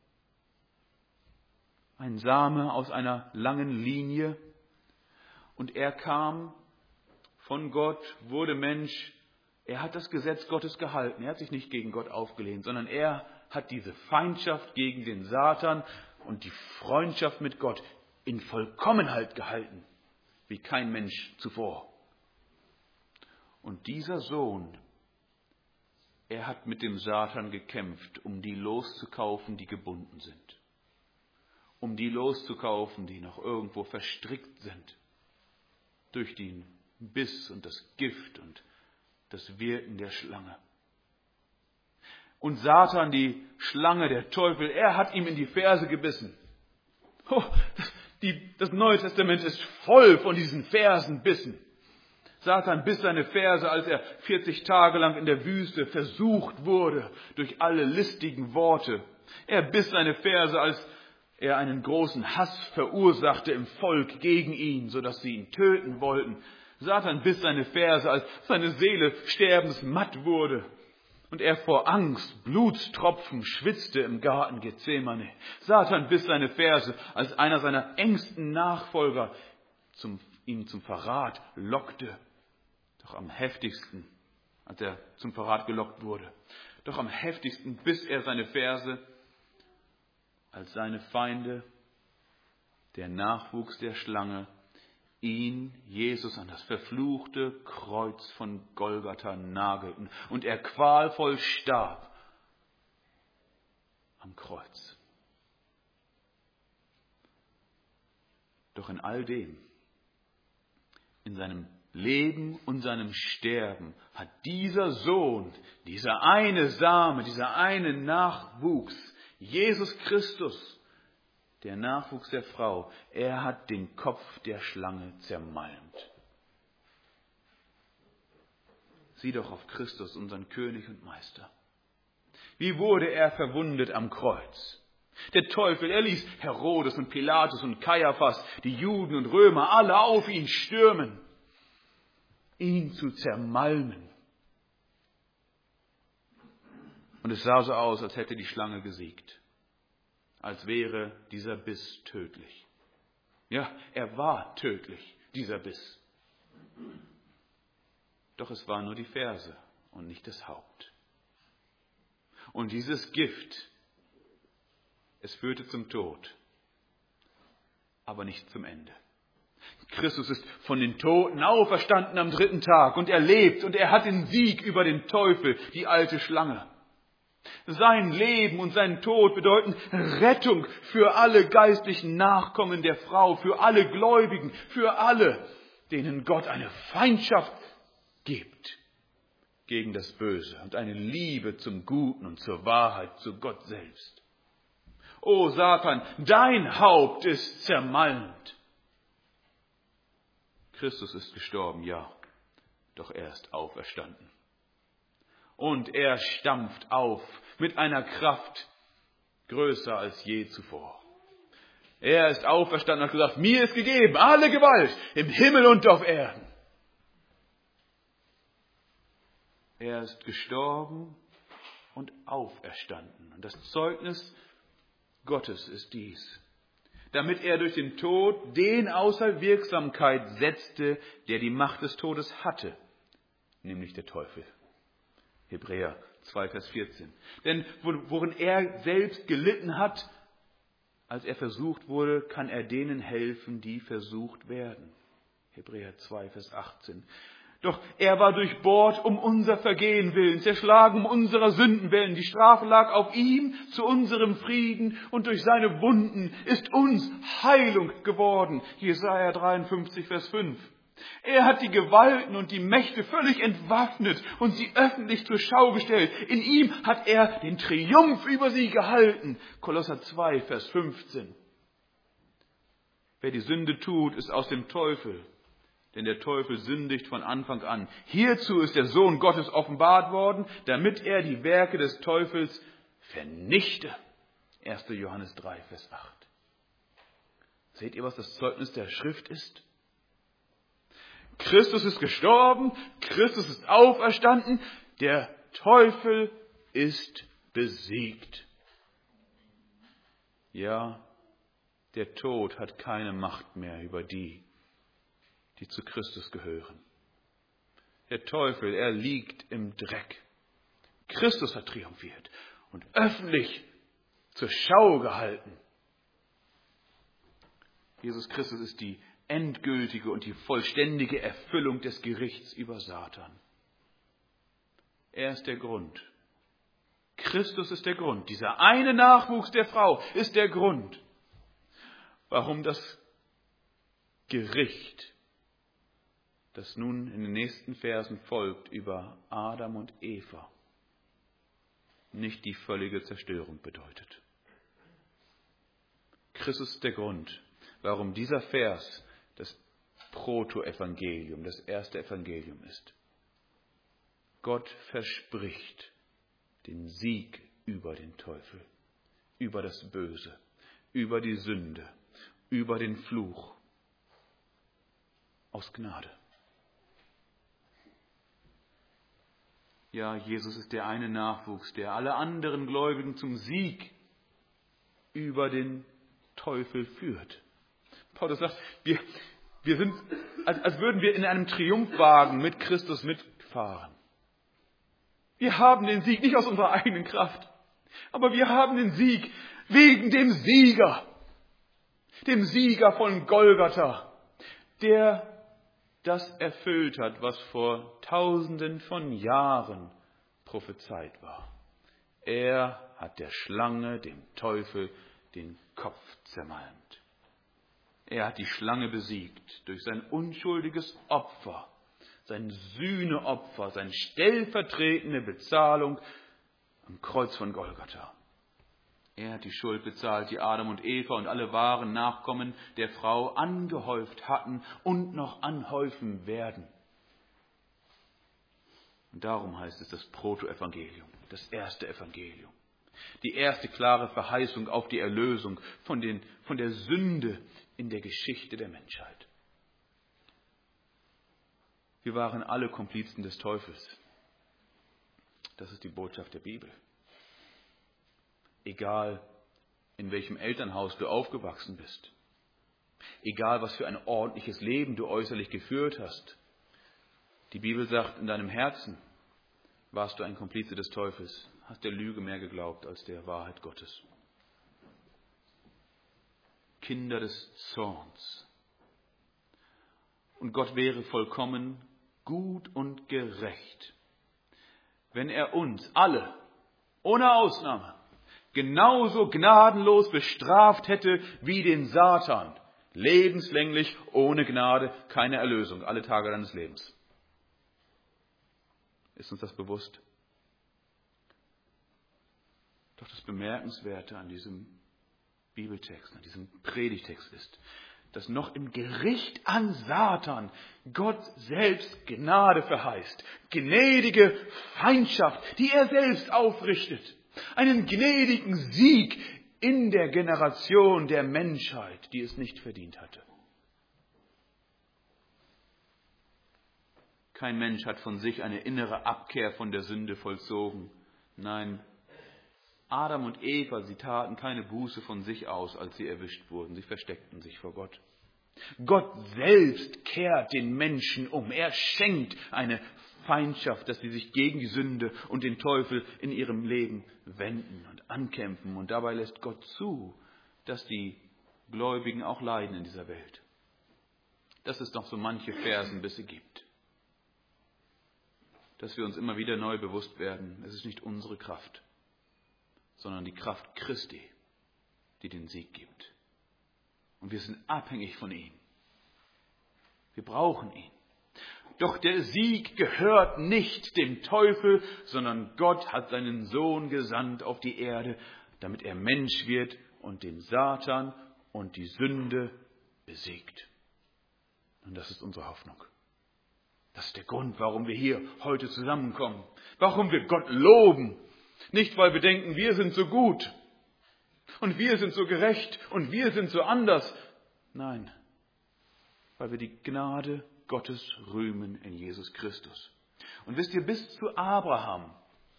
Ein Same aus einer langen Linie. Und er kam von Gott, wurde Mensch. Er hat das Gesetz Gottes gehalten. Er hat sich nicht gegen Gott aufgelehnt, sondern er hat diese Feindschaft gegen den Satan und die Freundschaft mit Gott in Vollkommenheit gehalten, wie kein Mensch zuvor. Und dieser Sohn, er hat mit dem Satan gekämpft, um die loszukaufen, die gebunden sind. Um die loszukaufen, die noch irgendwo verstrickt sind. Durch den Biss und das Gift und das Wirken der Schlange. Und Satan, die Schlange, der Teufel, er hat ihm in die Ferse gebissen. Oh, die, das Neue Testament ist voll von diesen Fersenbissen. Satan biss seine Ferse, als er vierzig Tage lang in der Wüste versucht wurde durch alle listigen Worte. Er biss seine Ferse, als er einen großen Hass verursachte im Volk gegen ihn, sodass sie ihn töten wollten. Satan biss seine Ferse, als seine Seele sterbensmatt wurde und er vor Angst Blutstropfen schwitzte im Garten Gethsemane. Satan biss seine Ferse, als einer seiner engsten Nachfolger zum, ihn zum Verrat lockte. Doch am heftigsten, als er zum Verrat gelockt wurde, doch am heftigsten biss er seine Ferse, als seine Feinde, der Nachwuchs der Schlange, ihn, Jesus, an das verfluchte Kreuz von Golgatha nagelten und er qualvoll starb am Kreuz. Doch in all dem, in seinem Leben und seinem Sterben, hat dieser Sohn, dieser eine Same, dieser eine Nachwuchs, Jesus Christus, der Nachwuchs der Frau, er hat den Kopf der Schlange zermalmt. Sieh doch auf Christus, unseren König und Meister. Wie wurde er verwundet am Kreuz? Der Teufel, er ließ Herodes und Pilatus und Kaiaphas, die Juden und Römer, alle auf ihn stürmen, ihn zu zermalmen. Und es sah so aus, als hätte die Schlange gesiegt. Als wäre dieser Biss tödlich. Ja, er war tödlich, dieser Biss. Doch es war nur die Ferse und nicht das Haupt. Und dieses Gift, es führte zum Tod, aber nicht zum Ende. Christus ist von den Toten auferstanden am dritten Tag und er lebt und er hat den Sieg über den Teufel, die alte Schlange. Sein Leben und sein Tod bedeuten Rettung für alle geistlichen Nachkommen der Frau, für alle Gläubigen, für alle, denen Gott eine Feindschaft gibt gegen das Böse und eine Liebe zum Guten und zur Wahrheit, zu Gott selbst. O Satan, dein Haupt ist zermalmt. Christus ist gestorben, ja, doch er ist auferstanden. Und er stampft auf mit einer Kraft größer als je zuvor. Er ist auferstanden und hat gesagt, mir ist gegeben alle Gewalt im Himmel und auf Erden. Er ist gestorben und auferstanden. Und das Zeugnis Gottes ist dies, damit er durch den Tod den außer Wirksamkeit setzte, der die Macht des Todes hatte, nämlich der Teufel. Hebräer zwei, Vers vierzehn. Denn worin er selbst gelitten hat, als er versucht wurde, kann er denen helfen, die versucht werden. Hebräer zwei, Vers achtzehn. Doch er war durchbohrt um unser Vergehen willen, zerschlagen um unserer Sünden willen. Die Strafe lag auf ihm zu unserem Frieden und durch seine Wunden ist uns Heilung geworden. Jesaja dreiundfünfzig, Vers fünf. Er hat die Gewalten und die Mächte völlig entwaffnet und sie öffentlich zur Schau gestellt. In ihm hat er den Triumph über sie gehalten. Kolosser zwei, Vers fünfzehn. Wer die Sünde tut, ist aus dem Teufel. Denn der Teufel sündigt von Anfang an. Hierzu ist der Sohn Gottes offenbart worden, damit er die Werke des Teufels vernichte. erster Johannes drei, Vers acht. Seht ihr, was das Zeugnis der Schrift ist? Christus ist gestorben, Christus ist auferstanden, der Teufel ist besiegt. Ja, der Tod hat keine Macht mehr über die, die zu Christus gehören. Der Teufel, er liegt im Dreck. Christus hat triumphiert und öffentlich zur Schau gehalten. Jesus Christus ist die endgültige und die vollständige Erfüllung des Gerichts über Satan. Er ist der Grund. Christus ist der Grund. Dieser eine Nachwuchs der Frau ist der Grund, warum das Gericht, das nun in den nächsten Versen folgt, über Adam und Eva, nicht die völlige Zerstörung bedeutet. Christus ist der Grund, warum dieser Vers das Protoevangelium, das erste Evangelium ist. Gott verspricht den Sieg über den Teufel, über das Böse, über die Sünde, über den Fluch, aus Gnade. Ja, Jesus ist der eine Nachwuchs, der alle anderen Gläubigen zum Sieg über den Teufel führt. Paulus sagt, wir, wir sind, als, als würden wir in einem Triumphwagen mit Christus mitfahren. Wir haben den Sieg nicht aus unserer eigenen Kraft, aber wir haben den Sieg wegen dem Sieger, dem Sieger von Golgatha, der das erfüllt hat, was vor Tausenden von Jahren prophezeit war. Er hat der Schlange, dem Teufel, den Kopf zermalmt. Er hat die Schlange besiegt durch sein unschuldiges Opfer, sein Sühneopfer, seine stellvertretende Bezahlung am Kreuz von Golgatha. Er hat die Schuld bezahlt, die Adam und Eva und alle wahren Nachkommen der Frau angehäuft hatten und noch anhäufen werden. Und darum heißt es das Protoevangelium, das erste Evangelium. Die erste klare Verheißung auf die Erlösung von, den, von der Sünde in der Geschichte der Menschheit. Wir waren alle Komplizen des Teufels. Das ist die Botschaft der Bibel. Egal, in welchem Elternhaus du aufgewachsen bist. Egal, was für ein ordentliches Leben du äußerlich geführt hast. Die Bibel sagt, in deinem Herzen warst du ein Komplize des Teufels, hast der Lüge mehr geglaubt als der Wahrheit Gottes. Kinder des Zorns. Und Gott wäre vollkommen gut und gerecht, wenn er uns alle, ohne Ausnahme, genauso gnadenlos bestraft hätte wie den Satan. Lebenslänglich, ohne Gnade, keine Erlösung, alle Tage deines Lebens. Ist uns das bewusst? Doch das Bemerkenswerte an diesem Bibeltext, an diesem Predigtext ist, dass noch im Gericht an Satan Gott selbst Gnade verheißt, gnädige Feindschaft, die er selbst aufrichtet, einen gnädigen Sieg in der Generation der Menschheit, die es nicht verdient hatte. Kein Mensch hat von sich eine innere Abkehr von der Sünde vollzogen. Nein, Adam und Eva, sie taten keine Buße von sich aus, als sie erwischt wurden. Sie versteckten sich vor Gott. Gott selbst kehrt den Menschen um. Er schenkt eine Feindschaft, dass sie sich gegen die Sünde und den Teufel in ihrem Leben wenden und ankämpfen. Und dabei lässt Gott zu, dass die Gläubigen auch leiden in dieser Welt. Dass es noch so manche Fersenbisse gibt. Dass wir uns immer wieder neu bewusst werden, es ist nicht unsere Kraft, sondern die Kraft Christi, die den Sieg gibt. Und wir sind abhängig von ihm. Wir brauchen ihn. Doch der Sieg gehört nicht dem Teufel, sondern Gott hat seinen Sohn gesandt auf die Erde, damit er Mensch wird und den Satan und die Sünde besiegt. Und das ist unsere Hoffnung. Das ist der Grund, warum wir hier heute zusammenkommen. Warum wir Gott loben. Nicht, weil wir denken, wir sind so gut und wir sind so gerecht und wir sind so anders. Nein, weil wir die Gnade Gottes rühmen in Jesus Christus. Und wisst ihr, bis zu Abraham,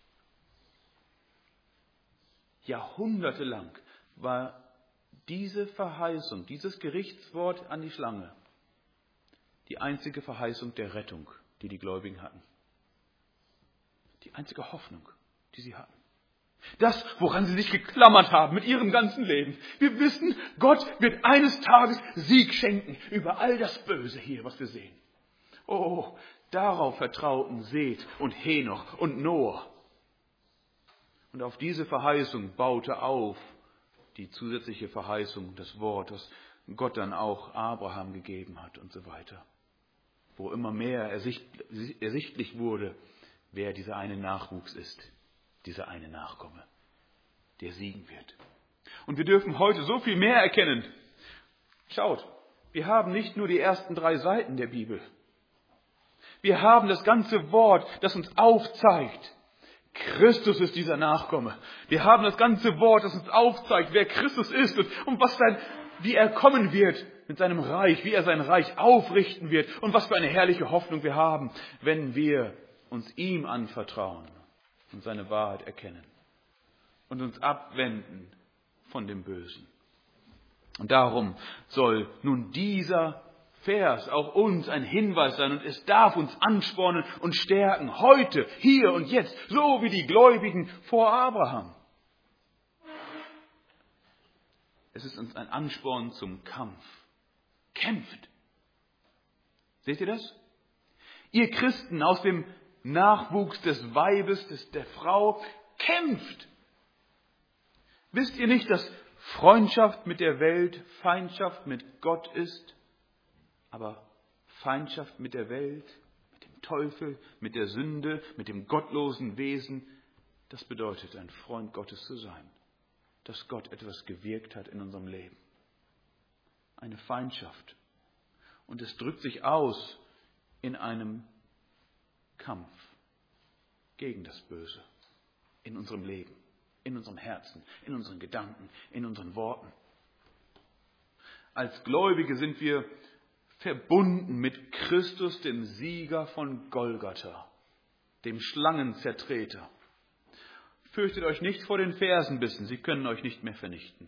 jahrhundertelang, war diese Verheißung, dieses Gerichtswort an die Schlange, die einzige Verheißung der Rettung, die die Gläubigen hatten. Die einzige Hoffnung, die sie hatten. Das, woran sie sich geklammert haben mit ihrem ganzen Leben. Wir wissen, Gott wird eines Tages Sieg schenken über all das Böse hier, was wir sehen. Oh, darauf vertrauten Seth und Henoch und Noah. Und auf diese Verheißung baute auf die zusätzliche Verheißung, das Wort, das Gott dann auch Abraham gegeben hat und so weiter. Wo immer mehr ersichtlich wurde, wer dieser eine Nachwuchs ist, dieser eine Nachkomme, der siegen wird. Und wir dürfen heute so viel mehr erkennen. Schaut, wir haben nicht nur die ersten drei Seiten der Bibel. Wir haben das ganze Wort, das uns aufzeigt, Christus ist dieser Nachkomme. Wir haben das ganze Wort, das uns aufzeigt, wer Christus ist und, und was sein, wie er kommen wird mit seinem Reich, wie er sein Reich aufrichten wird und was für eine herrliche Hoffnung wir haben, wenn wir uns ihm anvertrauen und seine Wahrheit erkennen und uns abwenden von dem Bösen. Und darum soll nun dieser Vers auch uns ein Hinweis sein und es darf uns anspornen und stärken, heute, hier und jetzt, so wie die Gläubigen vor Abraham. Es ist uns ein Ansporn zum Kampf. Kämpft. Seht ihr das? Ihr Christen aus dem Nachwuchs des Weibes, des, der Frau, kämpft. Wisst ihr nicht, dass Freundschaft mit der Welt Feindschaft mit Gott ist? Aber Feindschaft mit der Welt, mit dem Teufel, mit der Sünde, mit dem gottlosen Wesen, das bedeutet, ein Freund Gottes zu sein. Dass Gott etwas gewirkt hat in unserem Leben. Eine Feindschaft. Und es drückt sich aus in einem Kampf gegen das Böse in unserem Leben, in unserem Herzen, in unseren Gedanken, in unseren Worten. Als Gläubige sind wir verbunden mit Christus, dem Sieger von Golgatha, dem Schlangenzertreter. Fürchtet euch nicht vor den Fersenbissen, sie können euch nicht mehr vernichten.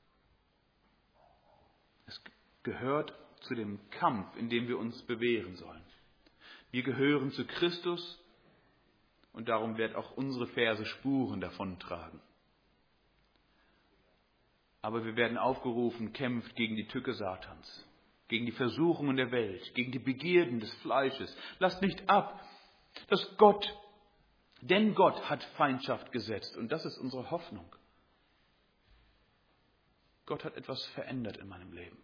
Es gehört zu dem Kampf, in dem wir uns bewähren sollen. Wir gehören zu Christus und darum wird auch unsere Ferse Spuren davontragen. Aber wir werden aufgerufen, kämpft gegen die Tücke Satans, gegen die Versuchungen der Welt, gegen die Begierden des Fleisches. Lasst nicht ab, dass Gott, denn Gott hat Feindschaft gesetzt und das ist unsere Hoffnung. Gott hat etwas verändert in meinem Leben.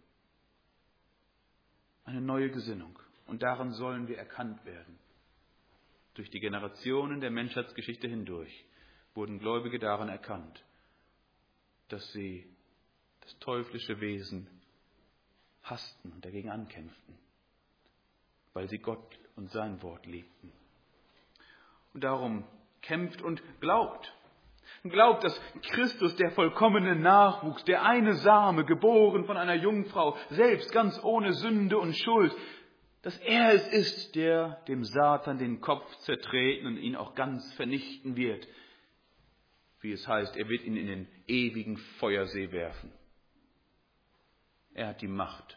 Eine neue Gesinnung. Und daran sollen wir erkannt werden. Durch die Generationen der Menschheitsgeschichte hindurch wurden Gläubige daran erkannt, dass sie das teuflische Wesen hassten und dagegen ankämpften, weil sie Gott und sein Wort liebten. Und darum kämpft und glaubt. Glaubt, dass Christus, der vollkommene Nachwuchs, der eine Same, geboren von einer Jungfrau, selbst ganz ohne Sünde und Schuld, dass er es ist, der dem Satan den Kopf zertreten und ihn auch ganz vernichten wird. Wie es heißt, er wird ihn in den ewigen Feuersee werfen. Er hat die Macht,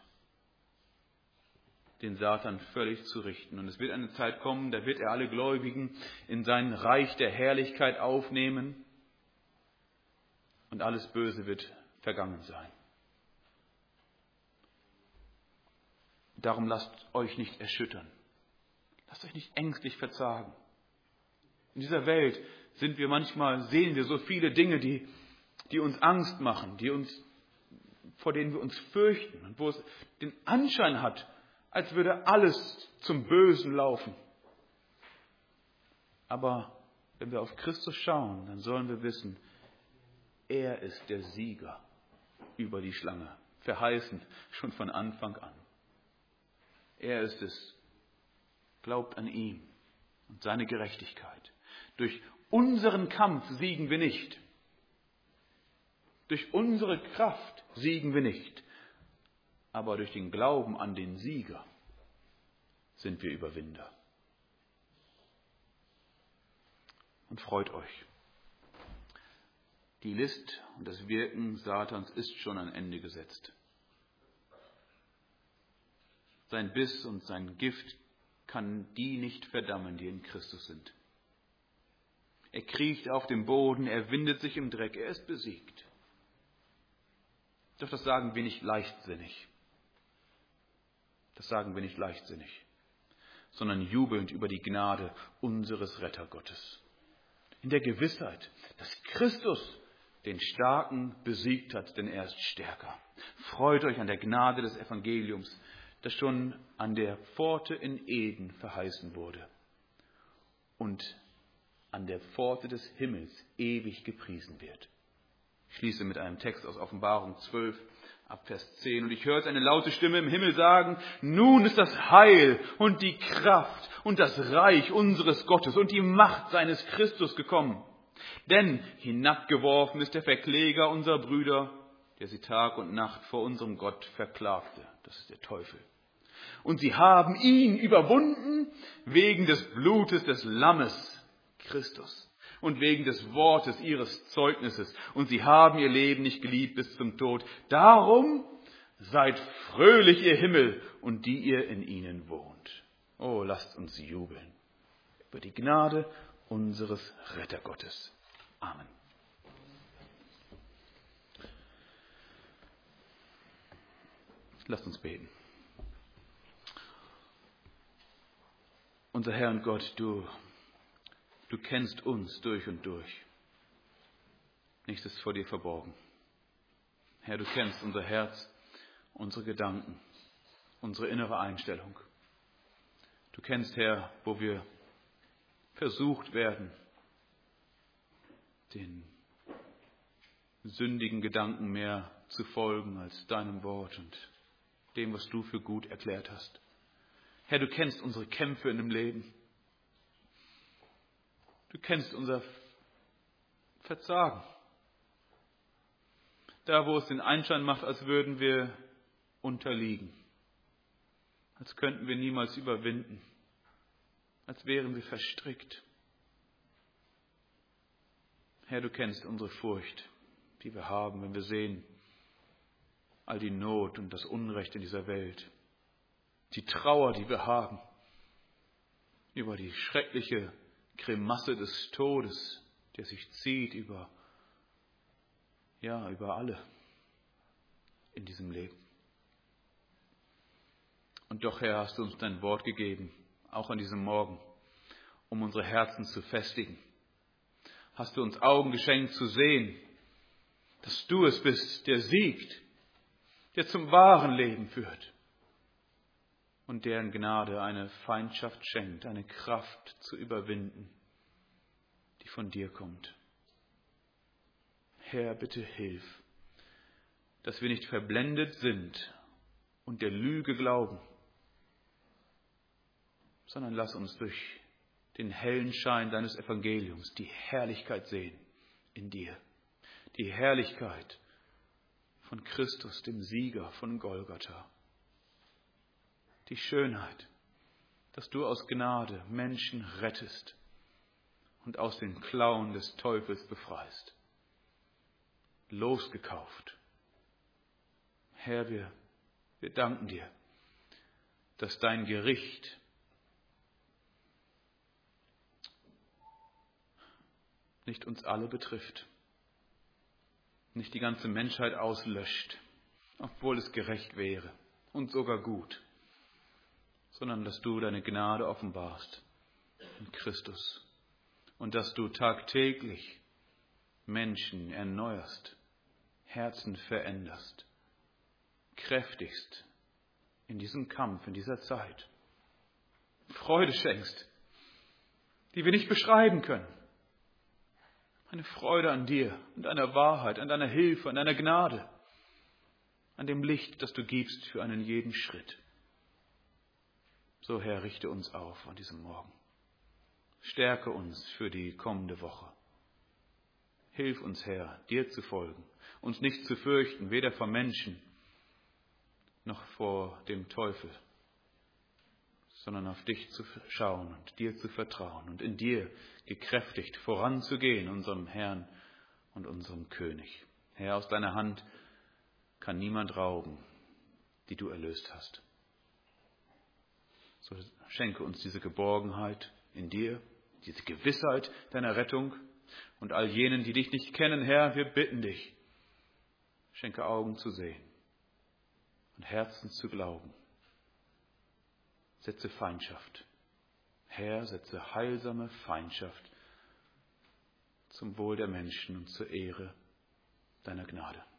den Satan völlig zu richten. Und es wird eine Zeit kommen, da wird er alle Gläubigen in sein Reich der Herrlichkeit aufnehmen und alles Böse wird vergangen sein. Darum lasst euch nicht erschüttern. Lasst euch nicht ängstlich verzagen. In dieser Welt sind wir manchmal, sehen wir so viele Dinge, die, die uns Angst machen, die uns, vor denen wir uns fürchten und wo es den Anschein hat, als würde alles zum Bösen laufen. Aber wenn wir auf Christus schauen, dann sollen wir wissen, er ist der Sieger über die Schlange, verheißen schon von Anfang an. Er ist es. Glaubt an ihn und seine Gerechtigkeit. Durch unseren Kampf siegen wir nicht. Durch unsere Kraft siegen wir nicht. Aber durch den Glauben an den Sieger sind wir Überwinder. Und freut euch. Die List und das Wirken Satans ist schon an Ende gesetzt. Sein Biss und sein Gift kann die nicht verdammen, die in Christus sind. Er kriecht auf dem Boden, er windet sich im Dreck, er ist besiegt. Doch das sagen wir nicht leichtsinnig. Das sagen wir nicht leichtsinnig, sondern jubelnd über die Gnade unseres Rettergottes. In der Gewissheit, dass Christus den Starken besiegt hat, denn er ist stärker. Freut euch an der Gnade des Evangeliums, das schon an der Pforte in Eden verheißen wurde und an der Pforte des Himmels ewig gepriesen wird. Ich schließe mit einem Text aus Offenbarung zwölf, ab Vers zehn. Und ich hörte eine laute Stimme im Himmel sagen, nun ist das Heil und die Kraft und das Reich unseres Gottes und die Macht seines Christus gekommen. Denn hinabgeworfen ist der Verkläger unserer Brüder, der sie Tag und Nacht vor unserem Gott verklagte. Das ist der Teufel. Und sie haben ihn überwunden wegen des Blutes des Lammes, Christus, und wegen des Wortes ihres Zeugnisses. Und sie haben ihr Leben nicht geliebt bis zum Tod. Darum seid fröhlich, ihr Himmel, und die ihr in ihnen wohnt. Oh, lasst uns jubeln über die Gnade unseres Rettergottes. Amen. Lasst uns beten. Unser Herr und Gott, du, du kennst uns durch und durch. Nichts ist vor dir verborgen. Herr, du kennst unser Herz, unsere Gedanken, unsere innere Einstellung. Du kennst, Herr, wo wir versucht werden, den sündigen Gedanken mehr zu folgen als deinem Wort und dem, was du für gut erklärt hast. Herr, du kennst unsere Kämpfe in dem Leben. Du kennst unser Verzagen. Da, wo es den Anschein macht, als würden wir unterliegen. Als könnten wir niemals überwinden. Als wären wir verstrickt. Herr, du kennst unsere Furcht, die wir haben, wenn wir sehen, all die Not und das Unrecht in dieser Welt. Die Trauer, die wir haben über die schreckliche Grimasse des Todes, der sich zieht über, ja, über alle in diesem Leben. Und doch, Herr, hast du uns dein Wort gegeben, auch an diesem Morgen, um unsere Herzen zu festigen. Hast du uns Augen geschenkt zu sehen, dass du es bist, der siegt, der zum wahren Leben führt. Und deren Gnade eine Feindschaft schenkt, eine Kraft zu überwinden, die von dir kommt. Herr, bitte hilf, dass wir nicht verblendet sind und der Lüge glauben, sondern lass uns durch den hellen Schein deines Evangeliums die Herrlichkeit sehen in dir. Die Herrlichkeit von Christus, dem Sieger von Golgatha. Die Schönheit, dass du aus Gnade Menschen rettest und aus den Klauen des Teufels befreist. Losgekauft. Herr, wir, wir danken dir, dass dein Gericht nicht uns alle betrifft, nicht die ganze Menschheit auslöscht, obwohl es gerecht wäre und sogar gut, sondern dass du deine Gnade offenbarst in Christus und dass du tagtäglich Menschen erneuerst, Herzen veränderst, kräftigst in diesem Kampf, in dieser Zeit, Freude schenkst, die wir nicht beschreiben können. Eine Freude an dir und deiner Wahrheit, an deiner Hilfe, an deiner Gnade, an dem Licht, das du gibst für einen jeden Schritt. So, Herr, richte uns auf an diesem Morgen. Stärke uns für die kommende Woche. Hilf uns, Herr, dir zu folgen, uns nicht zu fürchten, weder vor Menschen noch vor dem Teufel, sondern auf dich zu schauen und dir zu vertrauen und in dir gekräftigt voranzugehen, unserem Herrn und unserem König. Herr, aus deiner Hand kann niemand rauben, die du erlöst hast. So schenke uns diese Geborgenheit in dir, diese Gewissheit deiner Rettung und all jenen, die dich nicht kennen, Herr, wir bitten dich, schenke Augen zu sehen und Herzen zu glauben. Setze Feindschaft. Herr, setze heilsame Feindschaft zum Wohl der Menschen und zur Ehre deiner Gnade.